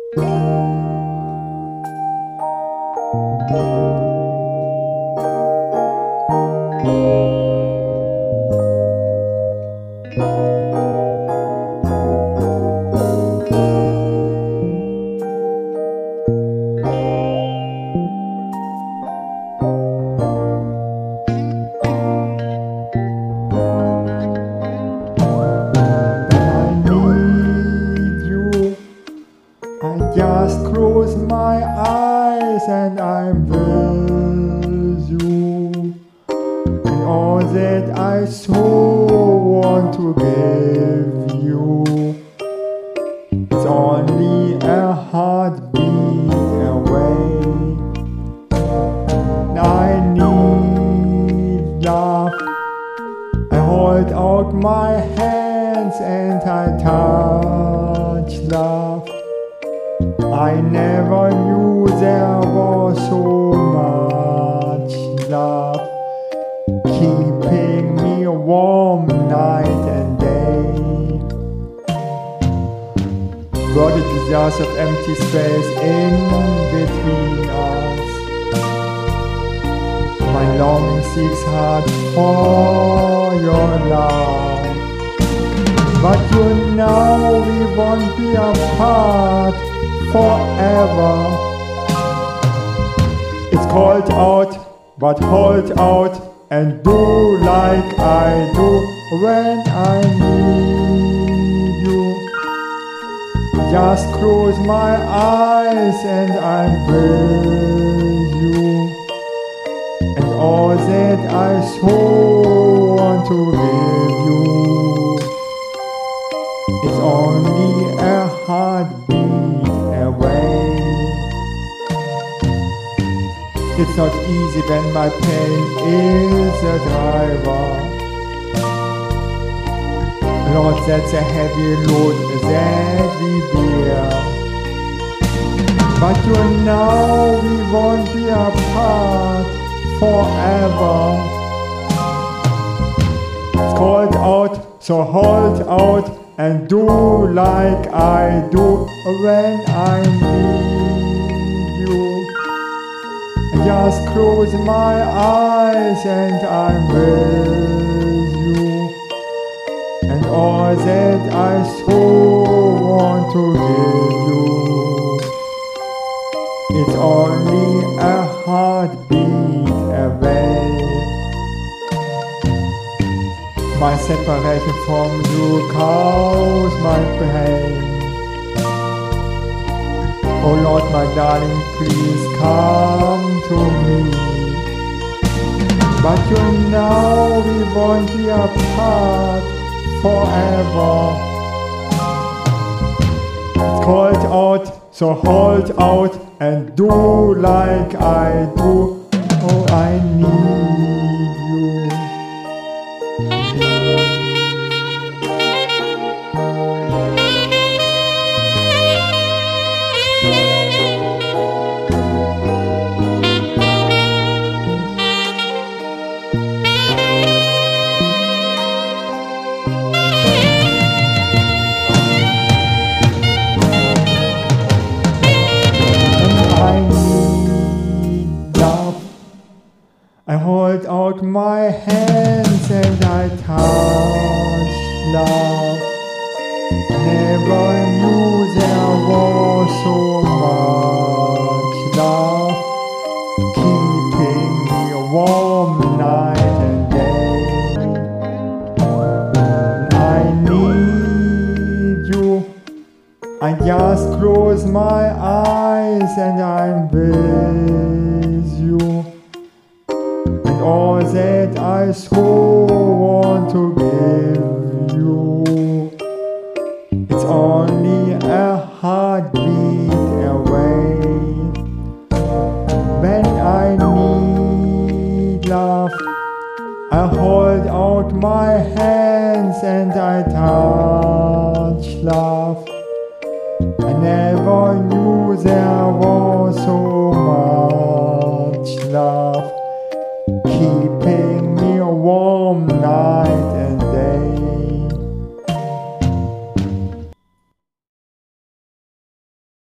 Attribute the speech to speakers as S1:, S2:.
S1: Just close my eyes and I'm with you. And all that I so want to give you, it's only a heartbeat away. I need love. I hold out my hands and I touch love. I never knew there was so much love, keeping me warm night and day. World is just of empty space in between us. My longing seeks hard for your love, but you know we won't be apart forever. It's cold out, but hold out and do like I do when I need you. Just close my eyes and I'm with you. And all that I so want to give you, it's only a heartbeat away. It's not easy when my pain is a driver. Lord, that's a heavy load that we bear. But you know we won't be apart forever. It's cold out, so hold out and do like I do when I need you. Just close my eyes and I'm with you. And all that I so want to give you, it's only a heartbeat away. My separation from you causes my pain. Oh Lord, my darling, please come to me. But you know we won't be apart forever. It's cold out, so hold out and do like I do. Oh, I need you. I hold out my hands and I touch love. Never knew there was so much love, keeping me warm night and day. I need you. I just close my eyes and I'm with you. All that I so want to give you, it's only a heartbeat away. When I need love, I hold out my hands and I touch love. I never knew there